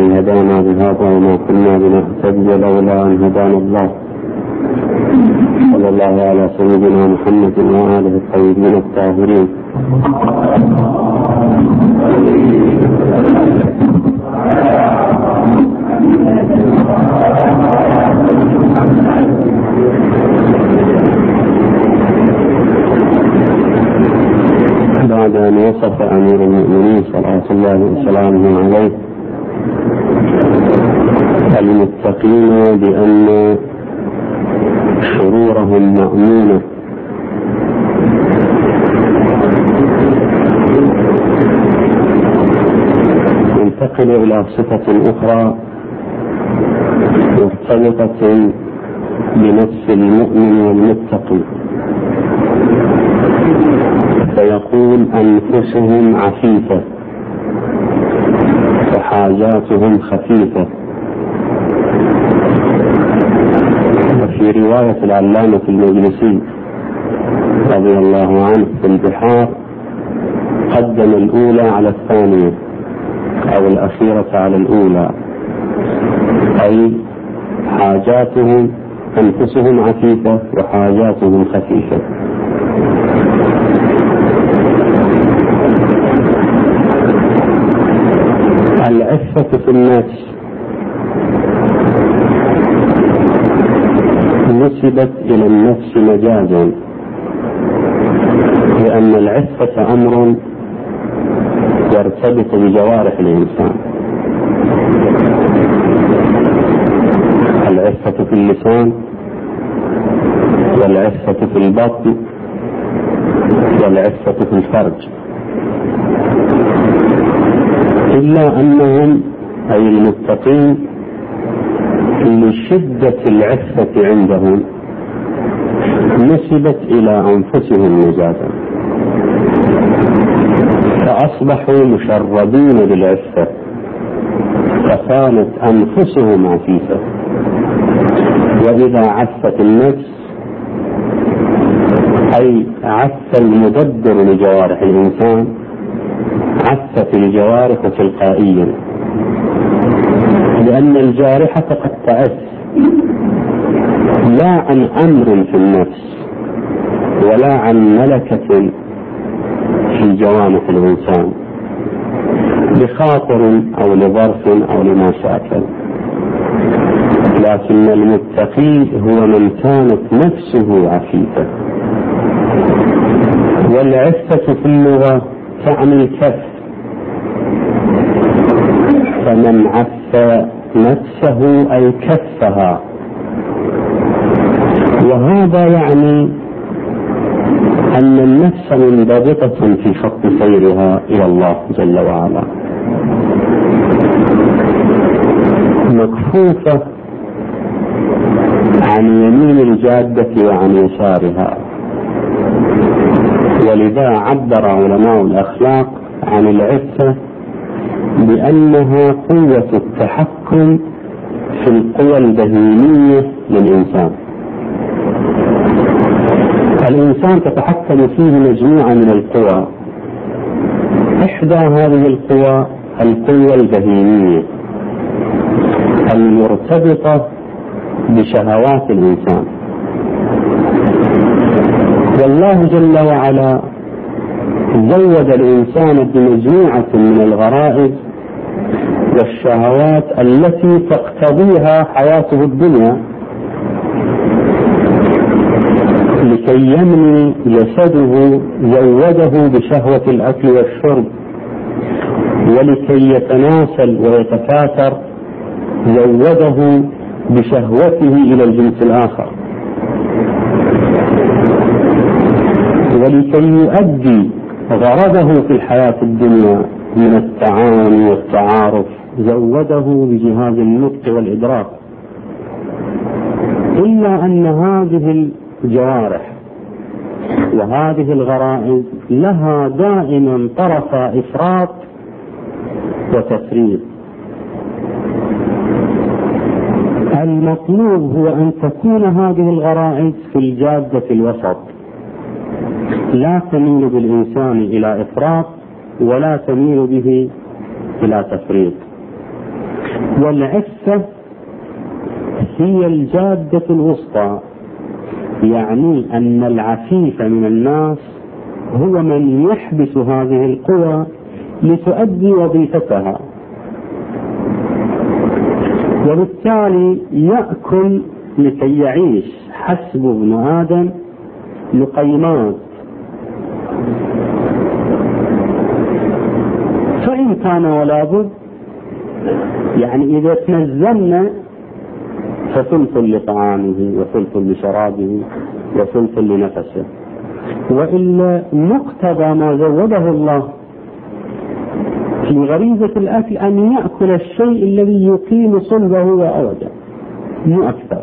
الذي هدانا بهذا وما كنا لنهتدي لولا أن هدانا الله. صلى الله على سيدنا محمد وآله الطيبين الطاهرين. بعد أن وصف أمير المؤمنين صلى الله وسلامه عليه المتقين بأن شرورهم مأمونة، ينتقل إلى صفة أخرى مرتبطة بنفس المؤمن والمتقي، فيقول أنفسهم عفيفة وحاجاتهم خفيفة. وفي رواية العلامة المجلسي رضي الله عنه في البحار قدم الأولى على الثانية أو الأخيرة على الأولى، أي حاجاتهم أنفسهم عفيفة وحاجاتهم خفيفة. العفة في النفس نسبت إلى النفس مجازا، لأن العفة أمر يرتبط بجوارح الإنسان. العفة في اللسان والعفة في البطن والعفة في الفرج، إلا أنهم أي المتقين لشدة العفة عندهم نسبت إلى أنفسهم مجازا، فأصبحوا مشردين بالعفة، فكانت أنفسهم عفيفة. وإذا عفت النفس أي عف المدبر لجوارح الإنسان، عفت الجوارح تلقائيا، لأن الجارحة قد تعف لا عن أمر في النفس ولا عن ملكة في جوانح الإنسان بخاطر أو لظرف أو لما شاكل. لكن المتقي هو من كانت نفسه عفيفة. والعفة في اللغة تعني الكف، فمن عف نفسه أي كفها، وهذا يعني أن النفس منضبطة في خط سيرها إلى الله جل وعلا، مكفوفة عن يمين الجادة وعن يسارها. ولذا عبر علماء الأخلاق عن العفة بأنها قوة التحكم في القوى البهيمية للإنسان. الإنسان تتحكم فيه مجموعة من القوى، إحدى هذه القوى القوة البهيمية المرتبطة بشهوات الإنسان. والله جل وعلا زود الإنسان بمجموعة من الغرائز والشهوات التي تقتضيها حياته الدنيا لكي يمني جسده، زوده بشهوة الأكل والشرب، ولكي يتناسل ويتكاثر زوده بشهوته إلى الجنس الآخر، ولكي يؤدي غرضه في الحياة الدنيا من التعاون والتعارف زوده بجهاز النطق والإدراك. إلا أن هذه الجوارح وهذه الغرائز لها دائما طرف إفراط وتفريط. المطلوب هو أن تكون هذه الغرائز في الجادة الوسط، لا تميل بالإنسان إلى إفراط ولا تميل به إلى تفريط. والعفة هي الجادة الوسطى، يعني أن العفيف من الناس هو من يحبس هذه القوى لتؤدي وظيفتها، وبالتالي يأكل لكي يعيش. حسب ابن آدم لقيمات، فإن كان ولا بد، يعني إذا تنزلنا فثلث لطعامه وثلث لشرابه وثلث لنفسه، وإلا مقتضى ما زوده الله في غريزة الأكل أن يأكل الشيء الذي يقيم صلبه وأوده، مو أكثر.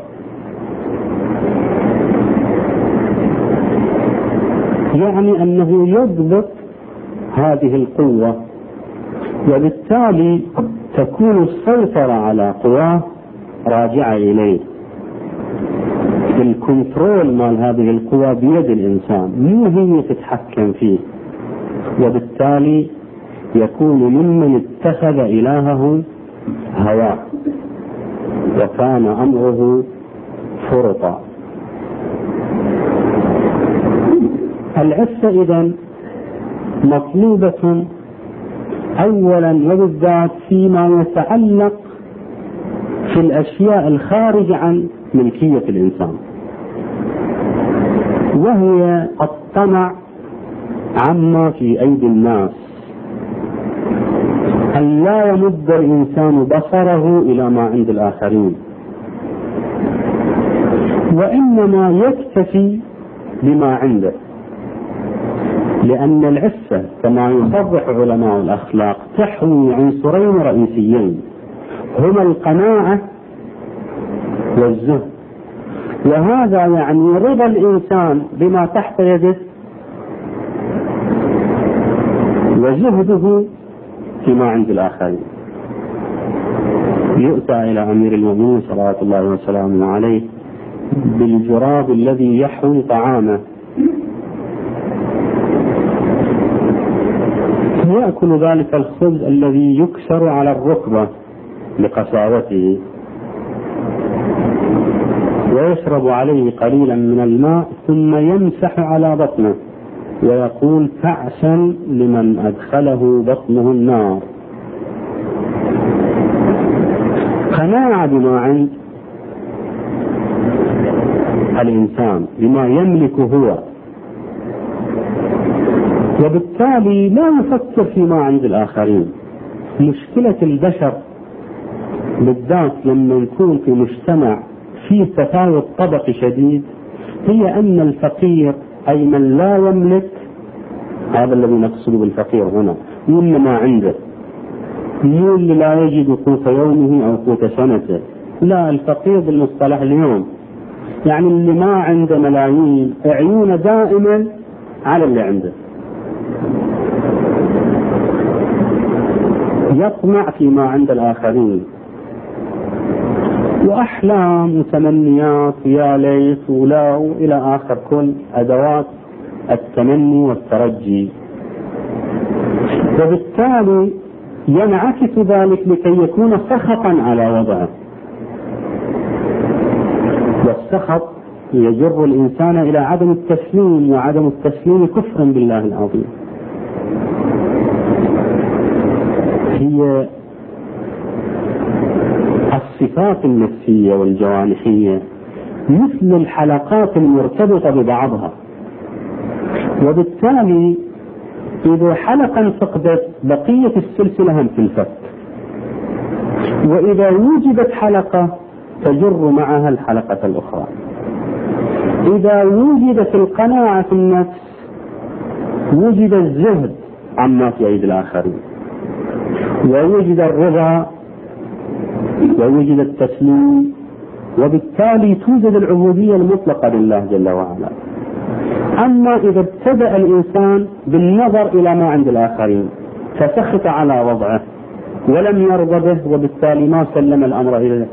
يعني أنه يضبط هذه القوة، وبالتالي تكون السيطرة على قواه راجعة إليه. الكنترول مال هذه القوى بيد الإنسان، مو هي تتحكم فيه، وبالتالي يكون ممن اتخذ إلهه هواه وكان أمره فرطا. العفة إذن مطلوبة أولا وبالذات فيما يتعلق في الأشياء الخارجة عن ملكية الإنسان، وهي الطمع عما في أيدي الناس، أن لا يمد الإنسان بصره إلى ما عند الآخرين، وإنما يكتفي بما عنده. لأن العفة كما يوضح علماء الأخلاق تحوي عنصرين رئيسيين، هما القناعة والزهد، وهذا يعني رضا الإنسان بما تحت يده وزهده فيما عند الآخرين. يؤتى إلى أمير المؤمنين صلوات الله وسلامه عليه بالجراب الذي يحوي طعامه، يأكل ذلك الخبز الذي يكسر على الركبة لقساوته، ويشرب عليه قليلا من الماء ثم يمسح على بطنه ويقول تعسا لمن أدخله بطنه النار. قناعة بما عند الإنسان، بما يملك هو، وبالتالي لا يفكر فيما عند الآخرين. مشكلة البشر بالذات لما نكون في مجتمع فيه تفاوت طبقي شديد هي أن الفقير أي من لا يملك، هذا الذي نقصده بالفقير هنا، من ما عنده، مو اللي لا يجد قوت يومه أو قوت سنته، لا، الفقير بالمصطلح اليوم يعني اللي ما عنده ملايين، عيونه دائما على اللي عنده، يطمع فيما عند الآخرين، وأحلام وتمنيات يا ليت ولا إلى آخر كل أدوات التمني والترجي. وبالتالي ينعكس ذلك لكي يكون سخطا على وضعه، والسخط يجر الإنسان إلى عدم التسليم، وعدم التسليم كفر بالله العظيم. هي الصفات النفسية والجوانحية مثل الحلقات المرتبطة ببعضها، وبالتالي إذا حلقا فقدت بقية السلسلة هم تنفك، وإذا وجدت حلقة تجر معها الحلقة الأخرى. إذا وجدت القناعة في النفس وجد الزهد عما في أيدي الآخرين، ووجد الرضا، ووجد التسليم، وبالتالي توجد العبودية المطلقة لله جل وعلا. أما إذا ابتدأ الإنسان بالنظر إلى ما عند الآخرين فسخط على وضعه ولم يرضى به، وبالتالي ما سلم الأمر إليه.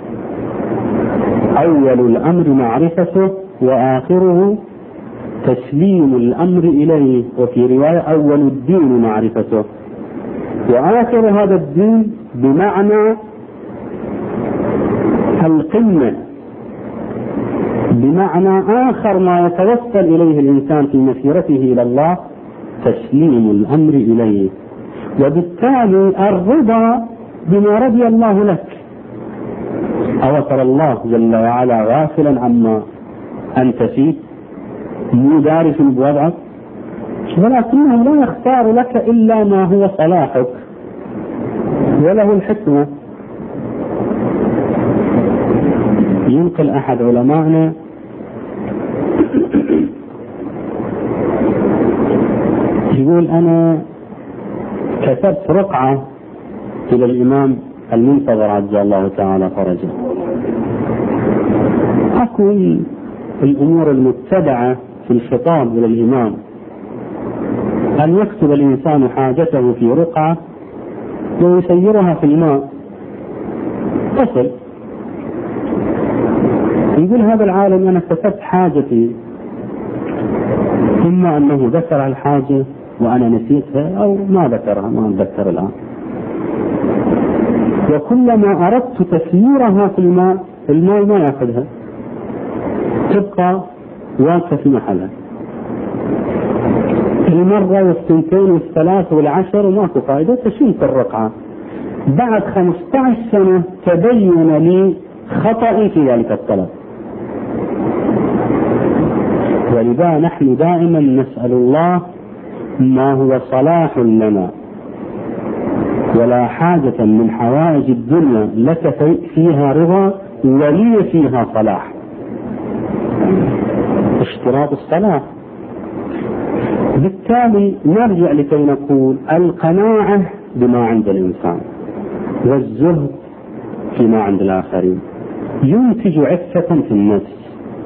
أول الأمر معرفته وآخره تسليم الأمر إليه، وفي رواية أول الدين معرفته وآخر هذا الدين، بمعنى القمة، بمعنى آخر ما يتوصل إليه الإنسان في مسيرته إلى الله تسليم الأمر إليه، وبالتالي الرضا بما رضي الله لك. أو ترى الله جل وعلا غافلا عما أنت فيه، مو دارس بوضعك، ولكنه لا يختار لك إلا ما هو صلاحك وله الحكمة. ينقل أحد علمائنا يقول أنا كتبت رقعة إلى الإمام المنتظر عز الله تعالى فرجه. أكون الأمور المتبعة في الخطاب إلى الإمام أن يكتب الإنسان حاجته في رقعة ويسيرها في الماء تصل. يقول هذا العالم أنا كتبت حاجتي، إما أنه ذكر الحاجة وأنا نسيتها أو ما ذكرها، ما أتذكر الآن، وكلما أردت تسييرها في الماء ما يأخذها، تبقى واقفة في محلها. المرة والثنتين والثلاث والعشر وماكو فائدة، تشيل الرقعة. بعد 15 سنة تبين لي خطأي في ذلك الطلب. ولذا نحن دائما نسأل الله ما هو صلاح لنا، ولا حاجة من حوائج الدنيا لك فيها رضا ولي فيها صلاح. اشتراط الصلاح. بالتالي نرجع لكي نقول القناعة بما عند الإنسان والزهد فيما عند الآخرين ينتج عفة في النفس،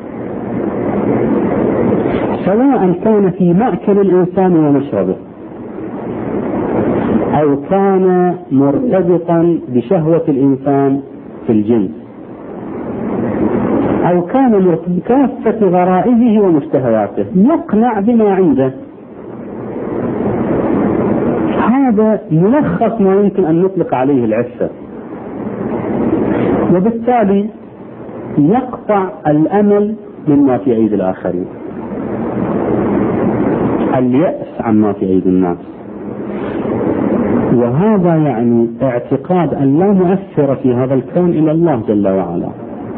سواء كان في مأكل الإنسان ومشربه، أو كان مرتبطا بشهوة الإنسان في الجنس، أو كان بكافة غرائزه ومشتهياته، يقنع بما عنده. هذا ملخص ما يمكن أن نطلق عليه العفة، وبالتالي يقطع الأمل مما في أيدي الآخرين، اليأس عما في أيدي الناس. وهذا يعني اعتقاد أن لا مؤثر في هذا الكون إلا الله جل وعلا،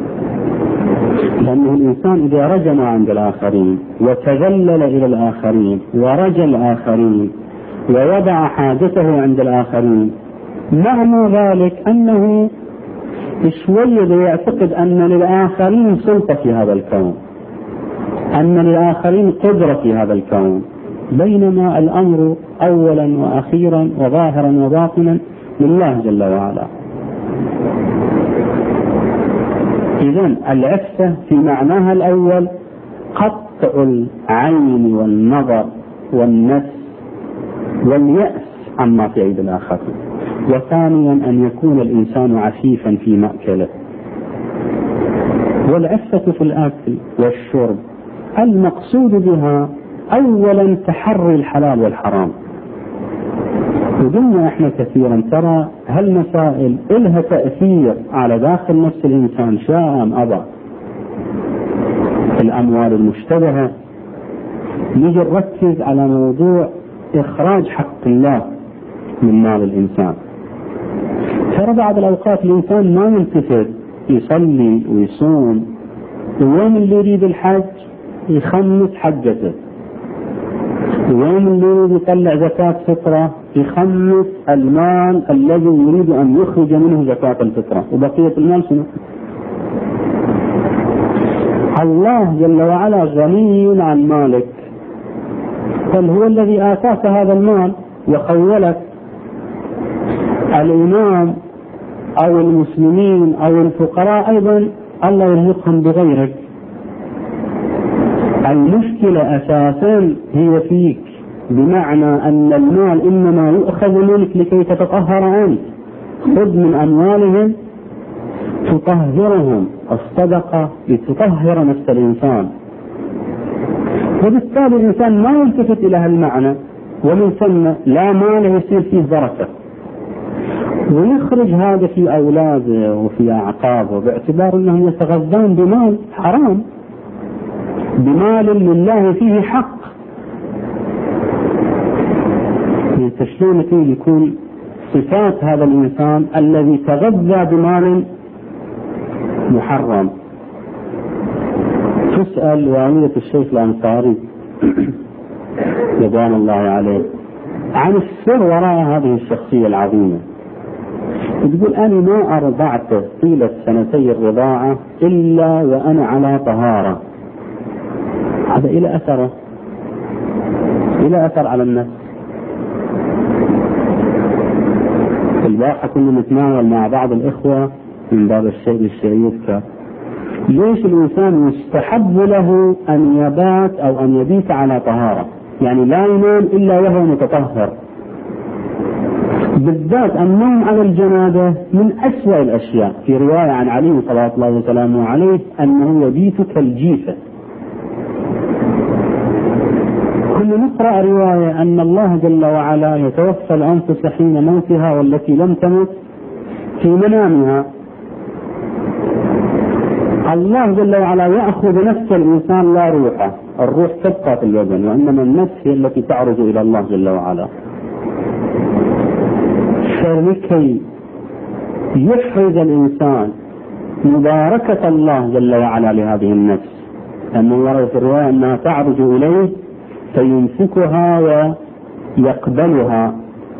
لأنه الإنسان إذا رجم عند الآخرين وتذلل إلى الآخرين ورجى الآخرين ووضع حاجته عند الآخرين، معنى ذلك أنه شوية يعتقد أن للآخرين سلطة في هذا الكون، أن للآخرين قدرة في هذا الكون، بينما الأمر أولا وأخيرا وظاهرا وباطنا لله جل وعلا. إذن العفة في معناها الأول قطع العين والنظر والنفس واليأس عما في أيدي الآخرين، وثانيا أن يكون الإنسان عفيفا في مأكله. والعفة في الأكل والشرب المقصود بها أولا تحري الحلال والحرام. وقلنا احنا كثيرا ترى هالمسائل إلها تأثير على داخل نفس الإنسان شاء أم أبى. الأموال المشتبهة نيجي نركز على موضوع إخراج حق الله من مال الإنسان. ترى بعض الأوقات الإنسان ما يلتفت، يصلي ويصوم، ويوم اللي يريد الحج يخمس حجته، ويوم اللي يريد يطلع زكاة فطرة يخمس المال الذي يريد أن يخرج منه زكاة الفطرة، وبقية المال شنو؟ الله جل وعلا غني عن مالك، بل هو الذي آتاك هذا المال وخولك. الإمام أو المسلمين أو الفقراء أيضا الله يرزقهم بغيرك. المشكلة أساسا هي فيك، بمعنى أن المال إنما يؤخذ منك لكي تتطهر أنت. خذ من أموالهم تطهرهم، الصدقة لتطهر نفس الإنسان. وبالتالي الإنسان ما يلتفت إلى هالمعنى، ومن ثم لا مال يصير فيه بركة. ويخرج هذا في أولاده وفي أعقابه باعتبار أنهم يتغذون بمال حرام، بمال لله فيه حق. شلون يكون صفات هذا الإنسان الذي تغذى بمال محرم؟ تسأل والدة الشيخ الأنصاري رضوان الله عليه عن السر وراء هذه الشخصية العظيمة. تقول: أنا ما أرضعته طيلة سنتي الرضاعة إلا وأنا على طهارة. هذا إلى أثر على النفس. البارحة كنا نتناول مع بعض الإخوة من باب الشيء يذكر ليش الإنسان يستحب له أن يبات أو أن يبيت على طهارة، يعني لا ينام إلا وهو متطهر. بالذات النوم على الجنازة من أسوأ الأشياء. في رواية عن علي صلى الله وسلامه عليه أنه يبيت كالجيفة. كنا نقرأ رواية أن الله جل وعلا يتوفى الأنفس حين موتها والتي لم تمت في منامها. الله جل وعلا يأخذ نفس الإنسان لا روحه، الروح تبقى في البدن، وإنما النفس هي التي تعرج إلى الله جل وعلا. فلكي يحرز الإنسان مباركة الله جل وعلا لهذه النفس، أنه ورد في الرواية أنها تعرج إليه فيمسكها ويقبلها،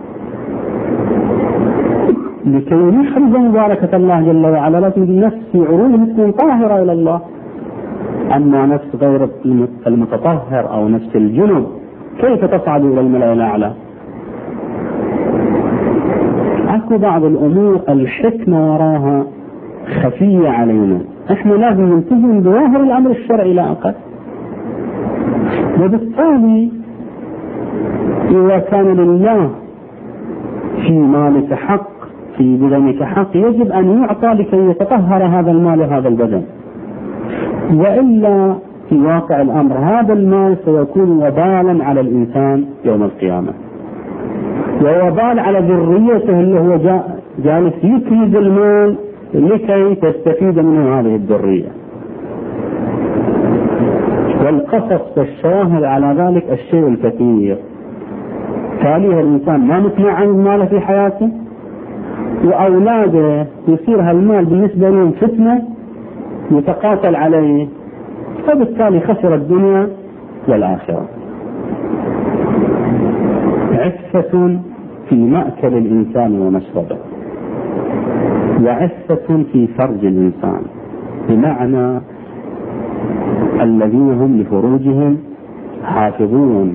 لكي يحرز مباركة الله جل وعلا. لكن النفس في عروض تكون طاهرة إلى الله. أما نفس غير المتطهر أو نفس الجنب كيف تصعد إلى الملأ الأعلى؟ أكو بعض الأمور الحكمة وراها خفية علينا، إحنا لازم نلتزم بظاهر الأمر الشرعي لا أقل. وبالتالي إذا كان لله في مالك حق، في بدنك حق، يجب أن يعطى لكي يتطهر هذا المال وهذا البدن، وإلا في واقع الأمر هذا المال سيكون وبالا على الإنسان يوم القيامة، ووبال على ذريته اللي هو جالس يكنز المال لكي تستفيد منه هذه الذرية. والقصص والشواهد على ذلك الشيء الكثير. تاليه الإنسان ما مقنع عن المال في حياته، وأولاده يصير هالمال بالنسبة لهم فتنة يتقاتل عليه، فبالتالي خسر الدنيا والآخرة. عفة في مأكل الإنسان ومشربه، وعفة في فرج الإنسان، بمعنى الذين هم لفروجهم حافظون.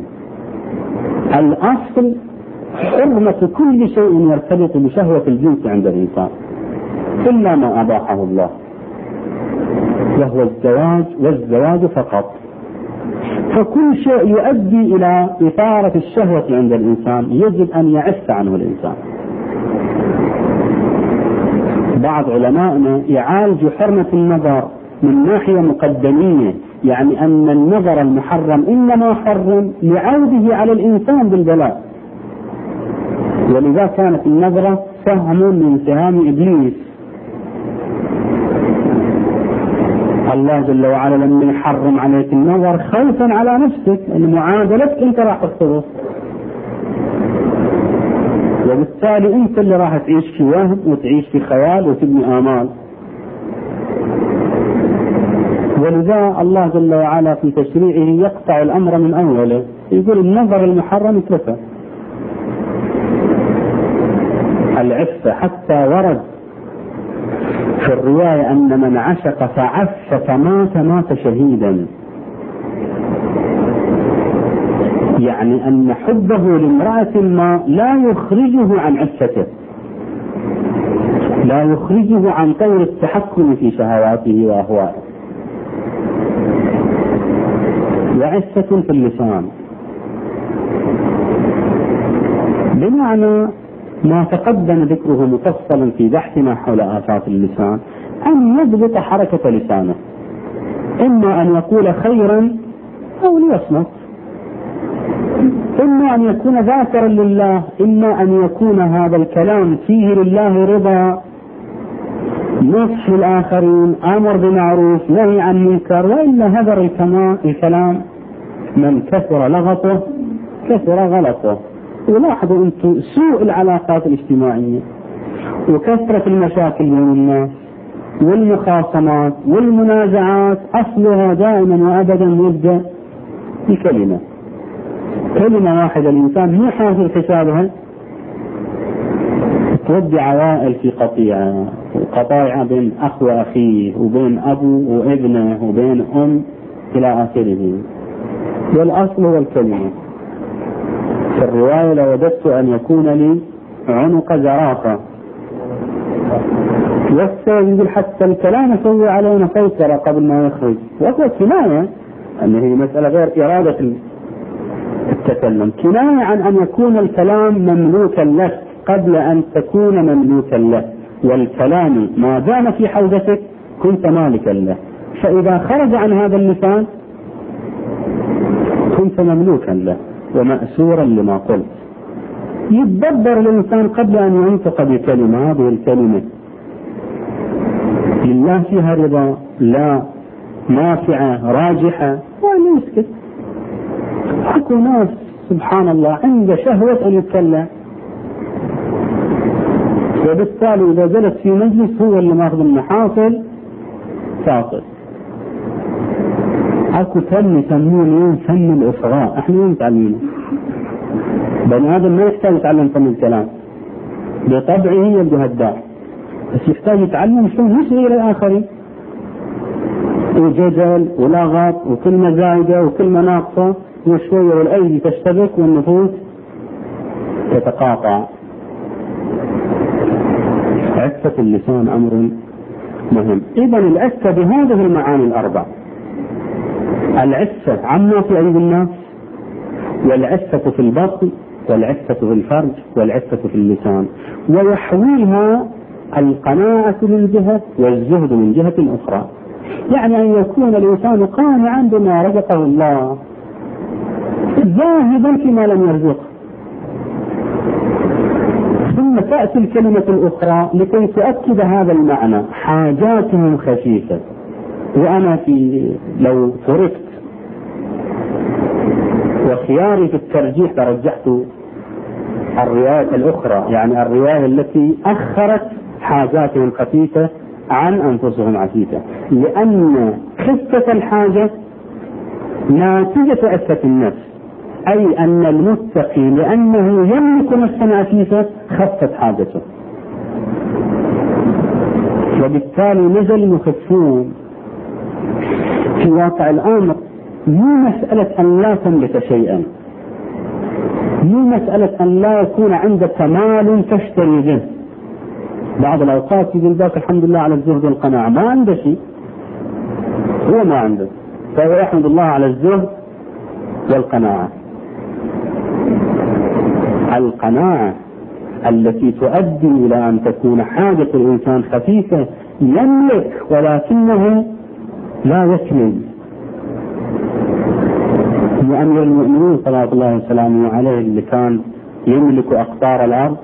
الأصل حرمة كل شيء يرتبط بشهوة الجنس عند الإنسان إلا ما أباحه الله، وهو الزواج والزواج فقط. فكل شيء يؤدي إلى إثارة الشهوة عند الإنسان يجب أن يعف عنه الإنسان. بعض علمائنا يعالج حرمة النظر من ناحية مقدمية، يعني أن النظر المحرم إنما حرم لعوده على الإنسان بالبلاء، ولذا كانت النظرة سهم من سهام إبليس. الله جل وعلا لما يحرم عليك النظر خوفا على نفسك ان معادلتك انت راح تخطبه، وبالتالي انت اللي راح تعيش في وهم وتعيش في خيال وتبني آمال. ولذا الله جل وعلا في تشريعه يقطع الأمر من أوله، يقول النظر المحرم اتركه. العفة حتى ورد في الرواية أن من عشق فعف فمات شهيدا، يعني أن حبه لامرأة ما لا يخرجه عن عفته، لا يخرجه عن طور التحكم في شهواته وأهوائه. وعفة في اللسان، بمعنى ما تقدم ذكره مفصلا في بحثنا حول آفات اللسان، أن يضبط حركة لسانه، إما أن يقول خيرا أو ليصمت. إما أن يكون ذاكرا لله، إما أن يكون هذا الكلام فيه لله رضا، نصح الآخرين، أمر بمعروف، نهي عن منكر، وإلا هذر الكلام من كثر لغطه كثر غلطه. ولاحظوا أنتم سوء العلاقات الاجتماعية وكثرة المشاكل بين الناس والمخاصمات والمنازعات أصلها دائما وأبدا يبدأ بكلمة واحدة. الإنسان مو حاسب حسابها تودي عوائل في قطيعة بين أخ وأخيه، وبين أبو وابنه، وبين أم إلى آخره. والأصل هو الكلمة. في الرواية لوددت أن يكون لي عنق زرافة، والسبب يقول حتى الكلام يسوي علينا سيطرة قبل ما يخرج، وهو كناية أنه هي مسألة غير إرادة التكلم، كناية عن أن يكون الكلام مملوكا لك قبل أن تكون مملوكا له. والكلام ما دام في حوزتك كنت مالكا له، فإذا خرج عن هذا اللسان كنت مملوكا له ومأسورا لما قلت. يتدبر الإنسان قبل أن ينطق بكلمة، هذه الكلمة لله فيها رضا، لا نافعة راجحة، وأن يسكت. أكو ناس سبحان الله عنده شهوة أن يتكلم، وبالتالي إذا جلس في مجلس هو اللي ماخذ المحاصل ساقط. أكو فن يسمونه فن الإصغاء، احنا نتعلمه. بني آدم ما يحتاج يتعلم فن الكلام، بطبعه يبدو هداع، بس يحتاج يتعلم شلون يصغي للآخرين، وجدل ولغط وكلمة زايدة وكلمة ناقصة، وشوية والأيدي تشتبك والنفوس تتقاطع. عفة اللسان أمر مهم. إذن العفة بهذه المعاني الأربع: العفة عما في أيدي الناس، والعفة في البطن، والعفة في الفرج، والعفة في اللسان، ويحويها القناعة من جهة والزهد من جهة أخرى. يعني أن يكون الإنسان قانعا بما رزقه الله، زاهدا فيما لم يرزقه. ثم تأتي الكلمة الأخرى لكي تؤكد هذا المعنى: حاجاتهم خفيفة. وأنا لو فرقت وخياري في الترجيح لرجحت الرواية الأخرى، يعني الرواية التي أخرت حاجاتهم خفيفة عن أنفسهم عفيفة، لأن خفة الحاجة ناتجة عفة النفس، أي أن المتقي لأنه يملك نفسا عفيفة خفت حاجته، وبالتالي نزل يخفون. في واقع الأمر مو مسألة أن لا تملك شيئا، مو مسألة أن لا يكون عندك مال تشتري به. بعض الأوقات يقول ذاك الحمد لله على الزهد والقناعة، ما عنده شيء، هو ما عنده، فهو يحمد الله على الزهد والقناعة. القناعة التي تؤدي إلى أن تكون حاجة الإنسان خفيفة، يملك ولكنه لا يكمل. أمير المؤمنين صلى الله عليه وسلم عليه اللي كان يملك أقطار الأرض،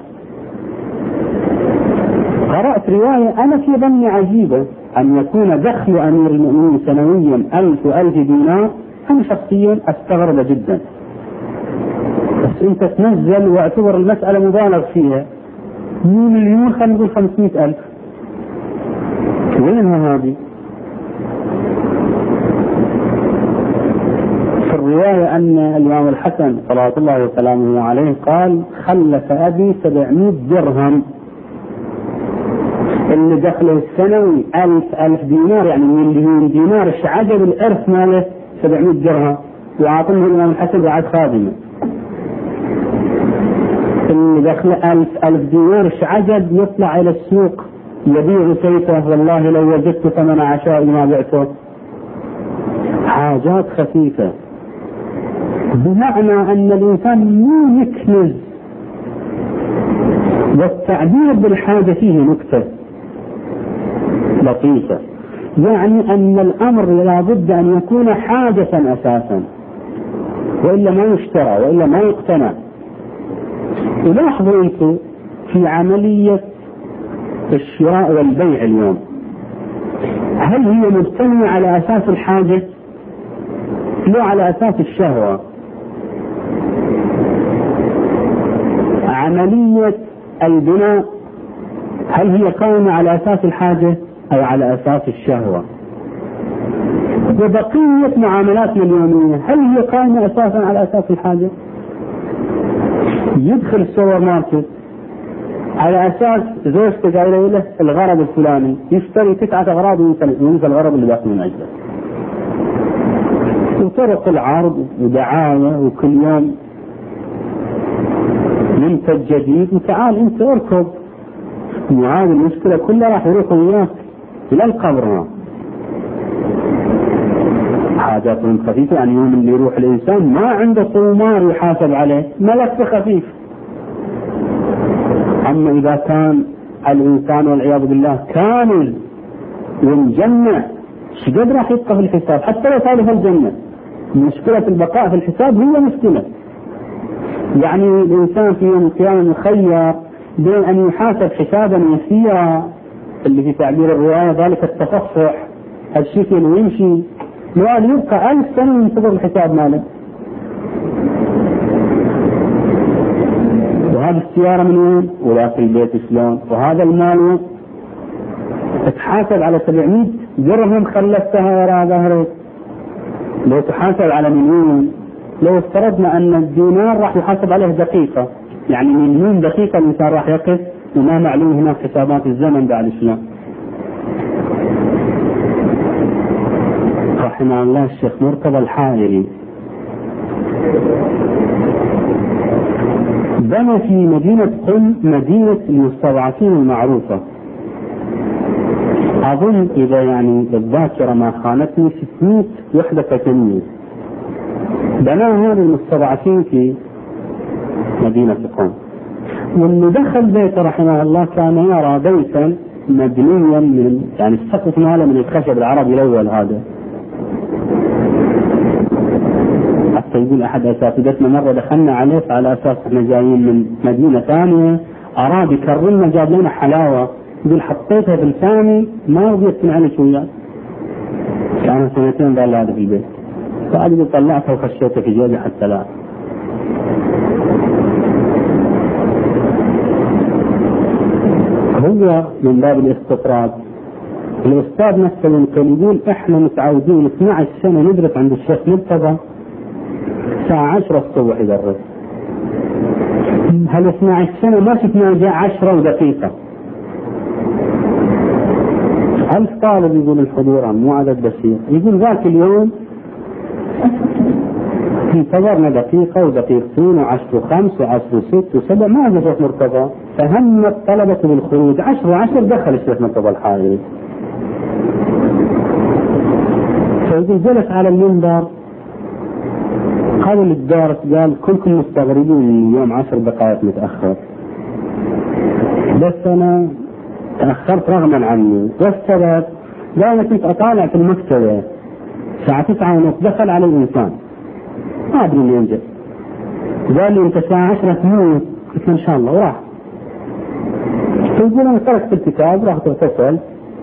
قرأت رواية أنا في ظني عجيبة أن يكون دخل أمير المؤمنين سنويا 1000 دينار. أنا شخصيا أستغرب جدا، بس أنت تنزل واعتبر المسألة مبالغ فيها، 1,000,000 خلينا نقول 500,000، وينها هذه؟ في الرواية أن الإمام الحسن صلى الله وسلامه عليه قال: خلف أبي 700 درهم، اللي دخله السنوي 1000 دينار، يعني 1,000,000 دينار. ايش عدد الإرث ماله 700 درهم، وعاطله الإمام الحسن بعد خادمه. اللي دخله 1000 دينار ايش عدد يطلع إلى السوق يبيع سيفه، والله لو وجدت ثمن عشاء ما بعته. حاجات خفيفة، بمعنى أن الإنسان مو يكنز. والتعبير بالحاجة فيه نكتة لطيفة، يعني أن الأمر لا بد أن يكون حاجة أساسا، وإلا ما يشترى وإلا ما يقتنى. ولاحظوا أنتم في عملية الشراء والبيع اليوم، هل هي مبتنية على أساس الحاجة لو على أساس الشهوة؟ عملية البناء هل هي قائمة على أساس الحاجة أو على أساس الشهوة؟ وبقية معاملاتنا اليومية هل هي قائمة أساسا على أساس الحاجة؟ يدخل السوبر ماركت على أساس زوجته قايله له الغرض الفلاني، يشتري 9 أغراض وينسى الغرض اللي باقي من أجله. وطرق العرض ودعاية وكل يوم منتج جديد، وتعال انت اركض، وهذه المشكلة كلها راح يروح وياك إلى القبر. حاجات خفيفة، يعني يوم اللي يروح الإنسان ما عنده طومار يحاسب عليه، ملف خفيف. أما إذا كان الإنسان والعياذ بالله كامل ومجمع، شقد راح يبقى في الحساب حتى لو صار في الجنة. مشكلة البقاء في الحساب هي مشكلة. يعني الإنسان في يوم القيامة مخير بين أن يحاسب حسابا يسيرا، اللي في تعبير الرواية ذلك التصفح الشكل ويمشي، وأن يبقى 1000 سنة ينتظر الحساب ماله. وهذه السيارة من وين؟ ولا في البيت شلون؟ وهذا المال تحاسب على 700 درهم خلفتها وراء ظهرك. لو تحاسب على مليون، لو افترضنا أن الدينار راح يحاسب عليه دقيقة، يعني مليون دقيقة الإنسان راح يقف، وما معلوم هناك حسابات الزمن بعد شلون. رحمه الله الشيخ مرتضى الحائري بنى في مدينة قم مدينة المستضعفين المعروفة، أظن إذا يعني الذاكرة ما خانتني 600 وحدة سكنية بناها للمستضعفين في مدينة قم. واللي دخل بيته رحمه الله كان يرى بيتا مبنيا من يعني السقف ماله من الخشب العربي الأول هذا. حتى يقول أحد أساتذتنا مرة دخلنا عليه على أساس احنا جايين من مدينة ثانية، أراد يكرمنا، جاب لنا حلاوة، يقول حطيتها في لساني ما رضيت تنعلش وياه. كان 2 ضل هذا في البيت، فأنا طلعتها وخشيتها في جيبي حتى لا. هو من باب الاستطراد الأستاذ نفسه كان يقول إحنا متعودين 12 سنة ندرس عند الشيخ مرتضى الساعة 10 الصبح يدرس. هل 12 سنة ما شفنا جاء 10 ودقيقة. 1000 طالب يقول الحضور مو عدد بسيط. يقول ذاك اليوم انتظرنا دقيقة ودقيقتين و10 و5 و10 و6 و7 ما جاء الشيخ مرتضى، فهم الطلبة بالخروج. 10 و10 دخل الشيخ مرتضى الحائري. فيقول جلس على المنبر، قال للدارس قال كلكم مستغربين اليوم 10 دقائق متأخر، بس أنا تأخرت رغما عني. والسبب قال أنا كنت أطالع في المكتبة الساعة 9:30 دخل على الإنسان ما أدري من ينجح، قال لي أنت الساعة 10 تموت، قلت إن شاء الله وراح. فيقول أنا تركت الكتاب، رحت اغتسلت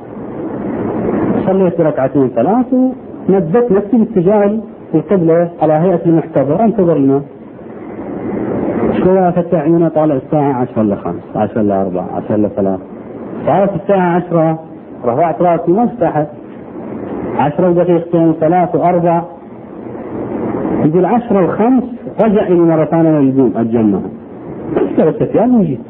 صليت 2 3 ونبت نفسي باتجاه القبلة على هيئة المحتضر انتظر لنا شوية. فتح عيونه طالع الساعة 10 إلا 5 10 إلا 4 10 إلا 3 صارت الساعة 10 رفعت راسي ما فتحت 10 ودقيقتين 3 و4 يقول 10 و5 رجع إلي مرة ثانية للجوم أتجمع اشتركت يعني وجيت.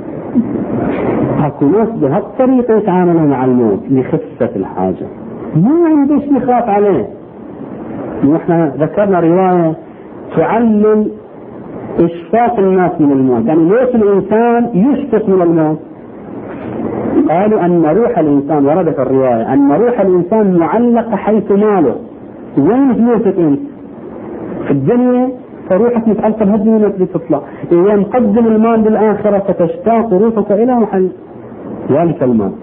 اكو ناس بهالطريقة يتعاملوا مع الموت لخفة الحاجة، ما عندوش يخاف عليه. ونحن ذكرنا رواية تعلم إشفاق الناس من الموت، يعني ليش الإنسان يشفق من الموت؟ قالوا أن روح الإنسان، وردت الرواية أن روح الإنسان معلقة حيث ماله. وين فلوسك أنت؟ في الدنيا فروحك متعلقة بهالدنيا اللي تطلع. إذا مقدم المال بالآخرة فتشتاق روحك إلى محل ذلك المال.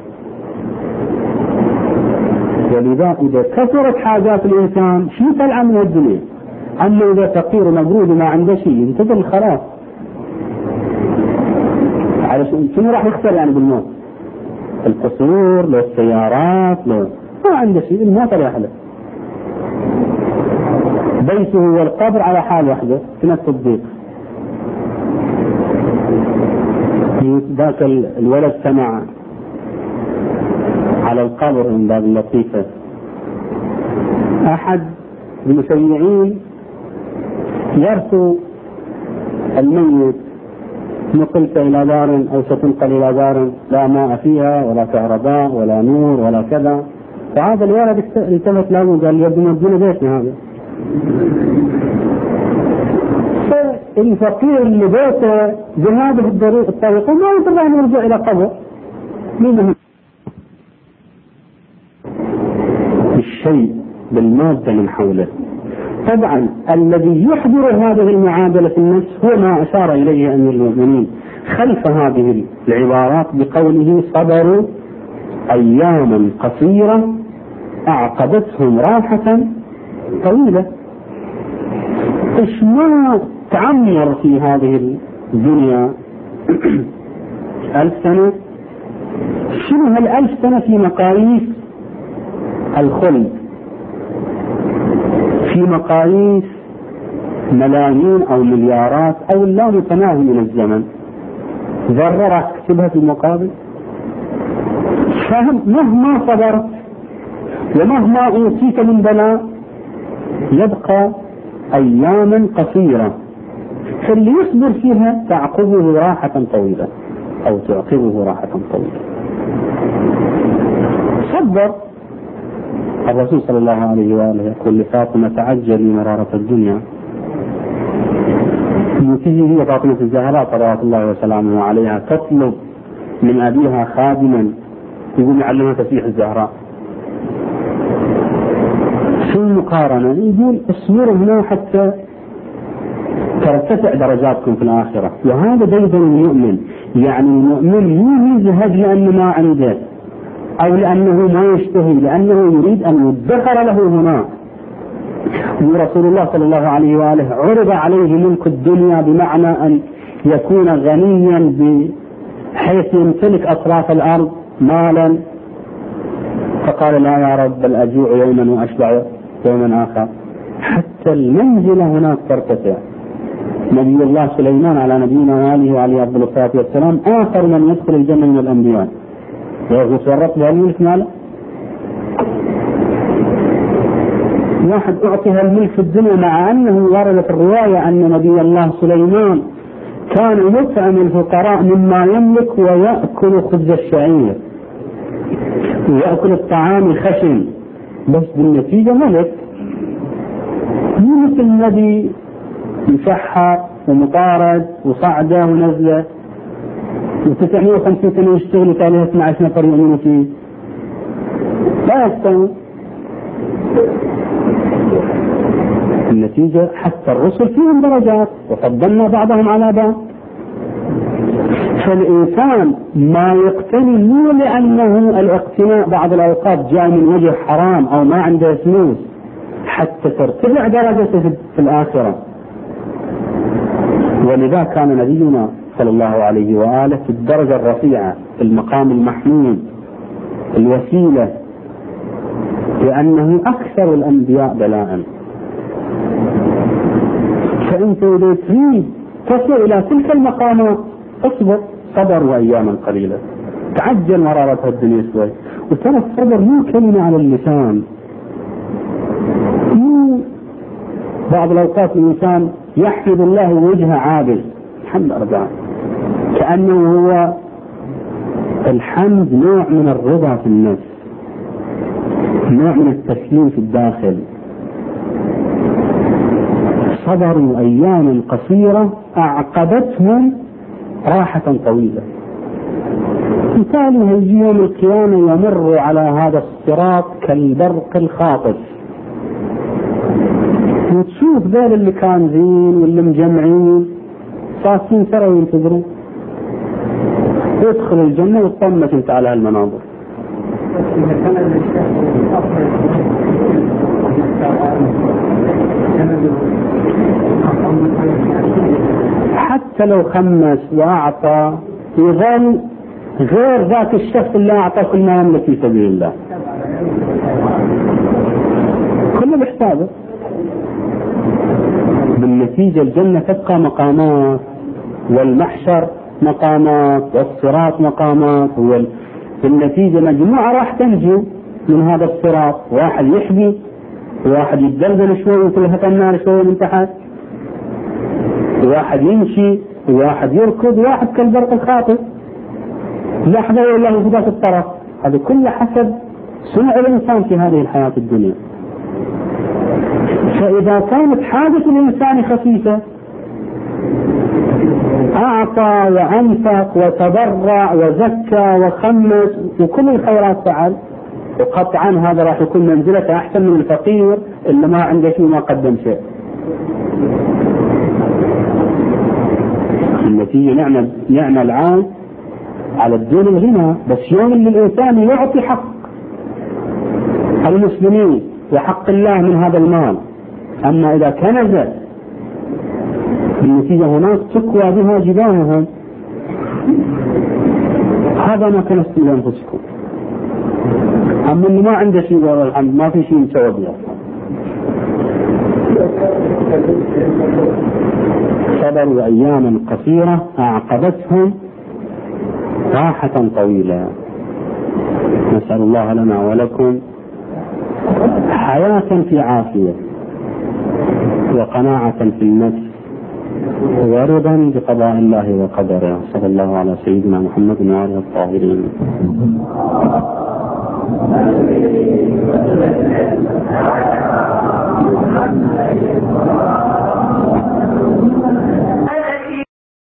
ولذا إذا كثرت حاجات الإنسان شو تلعب من الدنيا؟ أما إذا فقير مبرود ما عنده شيء ينتظر خلاص، علشان شنو راح يختار يعني بالموت؟ القصور، لو السيارات، لو ما عنده شيء، الموت راح له. بيته والقبر على حال واحدة في نفس الضيق. ذاك الولد سمع على القبر من باب اللطيفة أحد المشيعين يرثو الميت، نقلت إلى دار أو ستنقل إلى دار لا ماء فيها ولا كهرباء ولا نور ولا كذا. فهذا الولد التفت له وقال يبدو مدينة بيتنا هذا. فالفقير اللي بيته بهذه الطريقة ما يقدر أن يرجع إلى قبر. الشيء بالمادة من حوله. طبعا الذي يحضر هذه المعادلة في النفس هو ما أشار إليه أمير المؤمنين خلف هذه العبارات بقوله صبروا أياما قصيرة أعقبتهم راحة طويلة. إيش ما تعمر في هذه الدنيا 1000 سنة، شنو هال1000 سنة في مقاييس الخلد، في مقاييس ملايين أو مليارات أو لا متناهي من الزمن، ذرة راح تكتبها في المقابل. فهم مهما صبرت ومهما أوتيت من بلاء يبقى أياما قصيرة، فاللي يصبر فيها تعقبه راحة طويلة أو تعقبه راحة طويلة. صبر الرسول صلى الله عليه وآله يقول لفاطمة تعجلي مرارة الدنيا. وتجي هي فاطمة الزهراء صلوات الله وسلامه عليها تطلب من أبيها خادما يقول يعلمها تسبيح الزهراء. شو المقارنة؟ يقول اصبروا هنا حتى ترتفع درجاتكم في الآخرة. وهذا ديدن المؤمن، يعني المؤمن مو يزهد لأنه ما عنده أو لأنه ما يشتهي، لأنه يريد أن يدخر له هناك. ورسول الله صلى الله عليه وآله عرض عليه ملك الدنيا بمعنى أن يكون غنيا بحيث يمتلك أطراف الأرض مالا، فقال لا يا رب بل أجوع يوما وأشبع يوما آخر. حتى المنزل هناك ترتفع. نبي الله سليمان على نبينا وآله وعليه أفضل الصلاة والسلام آخر من يدخل الجنة من الأنبياء، وتورط له الملك ماله. واحد أعطيها الملك في الدنيا، مع أنه ورد في الرواية أن نبي الله سليمان كان يطعم الفقراء مما يملك ويأكل خبز الشعير ويأكل الطعام الخشن، بس بالنتيجة ملك. مو مثل النبي يشحر ومطارد وصعدة ونزلة و950 سنة يشتغل وتاليه 12 نفر يؤمنوا فيه، لا يستوي. النتيجة حتى الرسل فيهم درجات وفضلنا بعضهم على بعض. فالإنسان ما يقتني مو لأنه الاقتناء بعض الأوقات جاء من وجه حرام أو ما عنده فلوس، حتى ترتفع درجته في الآخرة. ولذا كان نبينا صلى الله عليه وآله في الدرجة الرفيعة، في المقام المحمود، الوسيلة، لأنه أكثر الأنبياء بلاء. فأنت إذا تريد تصل إلى تلك المقامات اصبر، صبر وأياما قليلة، تعجل مرارة الدنيا شوي. وترى الصبر مو كلمة على اللسان، مو بعض الأوقات الإنسان يحمد الله وجهه عابس الحمد لله، كأنه هو الحمد نوع من الرضا في النفس، نوع من التسليم في الداخل. صبروا أيام قصيرة أعقبتهم راحة طويلة. مثال هيجي يوم القيامة يمر على هذا الصراط كالبرق الخاطف، وتشوف ذول اللي كان زين واللي مجمعين صاصين سرا وينتظرون، يدخل الجنة وتطمت انت على هالمناظر. حتى لو خمس وأعطى يظل غير ذاك الشخص اللي أعطى كل ما يملك في سبيل الله، كله بحسابه. بالنتيجة الجنة تبقى مقامات، والمحشر مقامات، والصراط مقامات، بالنتيجة مجموعة راح تنجو من هذا الصراط، واحد يحبي، واحد يتدلدل شوي وكلها النار شوي من تحت، واحد يمشي، واحد يركض، واحد كالبرق الخاطف لحظة ولا في ذاك الطرف. هذا كله حسب صنع الإنسان في هذه الحياة الدنيا. فإذا كانت حاجة الإنسان خفيفة أعطى وأنفق وتبرع وزكى وخمس وكل الخيرات فعل، وقطعا هذا راح يكون منزلته أحسن من الفقير اللي ما عنده شيء ما قدم شيء. النتيجة نعمة العام على الدين الغنى، بس يوم اللي الإنسان يعطي حق المسلمين وحق الله من هذا المال. أما إذا كنز النتيجة هناك تقوى بها جباههم، هذا ما كنستم لأنفسكم. أما اللي ما عنده شيء والله الحمد ما في شيء يسوى به، صبروا أياما قصيرة أعقبتهم راحة طويلة. نسأل الله لنا ولكم حياة في عافية، وقناعة في النفس، ورضا بقضاء الله وقدره. صلى الله على سيدنا محمد وآله الطاهرين.